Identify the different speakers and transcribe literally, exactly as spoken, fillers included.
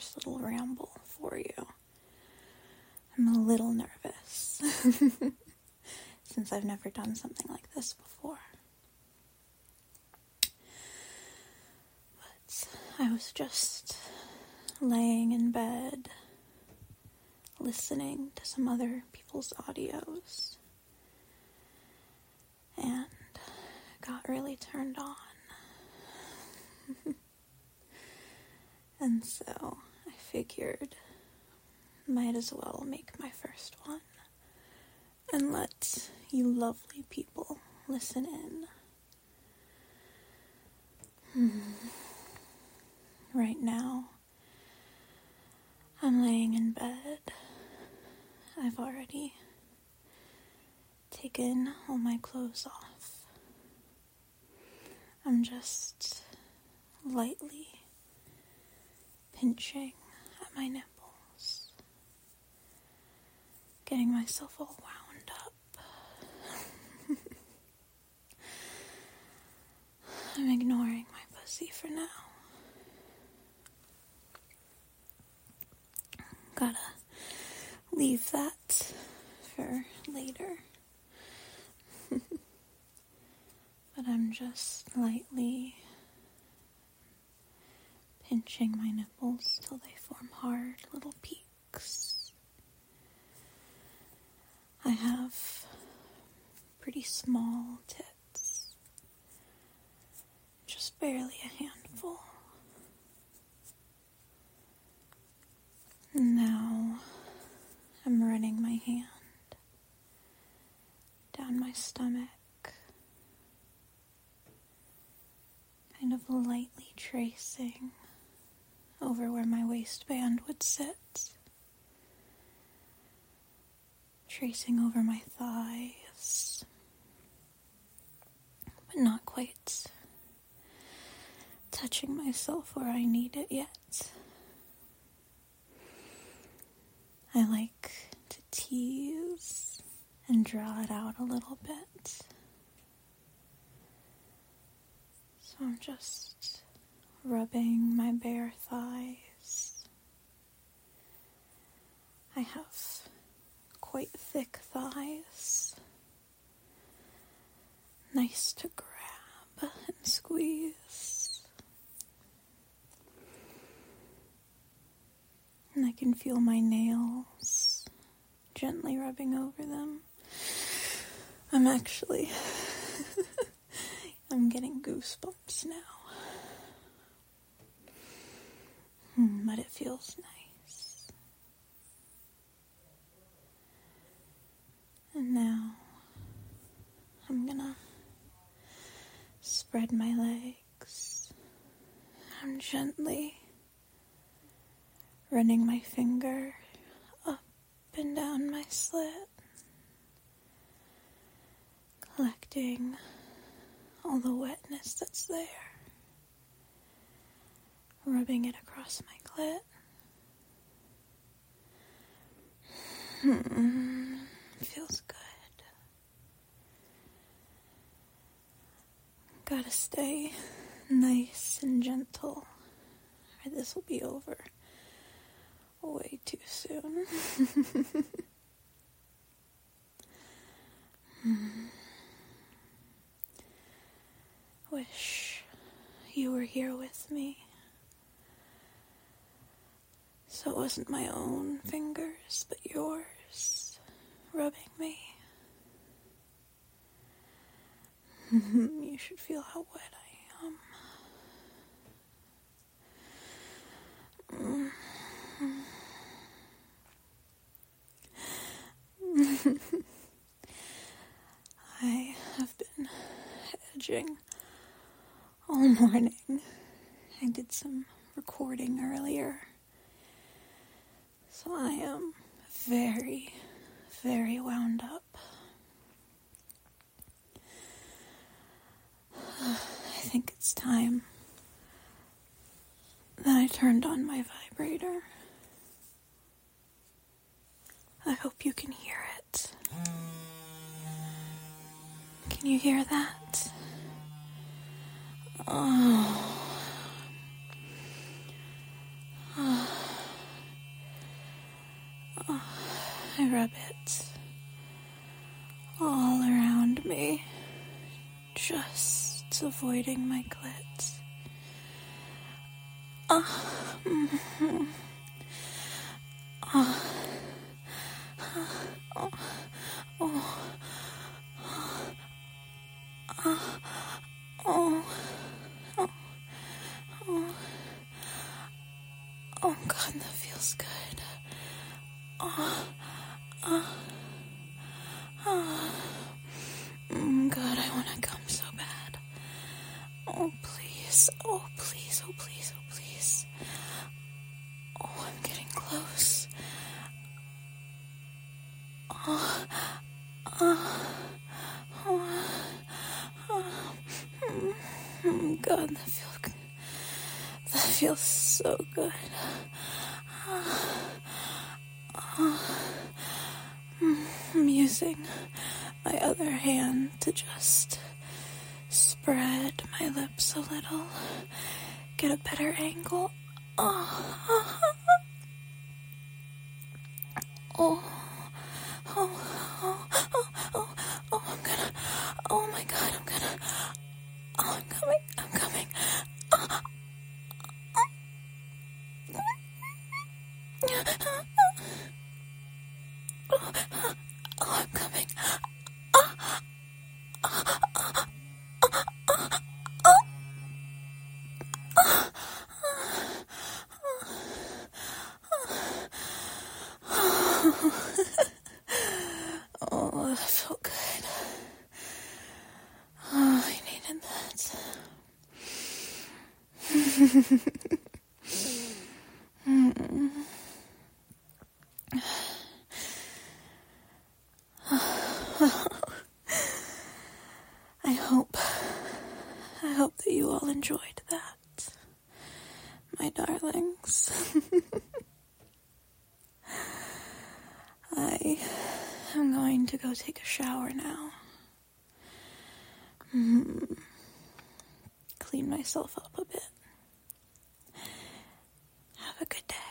Speaker 1: first little ramble for you. I'm a little nervous since I've never done something like this before. But I was just laying in bed, listening to some other people's audios, and got really turned on. And so I figured might as well make my first one and let you lovely people listen in. Right now, I'm laying in bed. I've already taken all my clothes off. I'm just lightly pinching at my nipples, getting myself all wound up. I'm ignoring my pussy for now. Gotta leave that for later. But I'm just lightly pinching my nipples till they form hard little peaks. I have pretty small tits, just barely a handful. And now I'm running my hand down my stomach, kind of lightly tracing over where my waistband would sit, tracing over my thighs, but not quite touching myself where I need it yet. I like to tease and draw it out a little bit. So I'm just rubbing my bare thighs. I have quite thick thighs. Nice to grab and squeeze. And I can feel my nails gently rubbing over them. I'm actually, I'm getting goosebumps now. Hmm, but it feels nice. And now I'm gonna spread my legs. I'm gently running my finger up and down my slit, collecting all the wetness that's there, rubbing it across my clit. Hmm, feels good. Gotta stay nice and gentle, or this will be over way too soon. hmm. Wish you were here with me, so it wasn't my own fingers, but yours rubbing me. You should feel how wet I am. I have been edging all morning. I did some recording earlier, so I am very, very wound up. I think it's time that I turned on my vibrator. I hope you can hear it. Can you hear that? Oh. Oh. I rub it all around me, just avoiding my clit. Ah, mm-hmm. Ah, oh, oh, oh, oh, oh, oh, oh, God, that feels good. Oh, oh, oh, mm, God, I want to come so bad. Oh, please, oh, please, oh, please, oh, please. Oh, I'm getting close. Oh, oh, oh, oh, mm, God, that feels good. That feels so good. I'm using my other hand to just spread my lips a little, get a better angle. Oh, oh, oh, oh, oh, oh, oh, I'm gonna, oh my God, I'm gonna, oh, I'm coming, I'm coming. Oh, oh, oh, I'm coming. Oh, oh, oh, oh, that felt good. Oh, I needed that. mm. I hope, I hope that you all enjoyed that, my darlings. I am going to go take a shower now. Mm. Clean myself up a bit. Have a good day.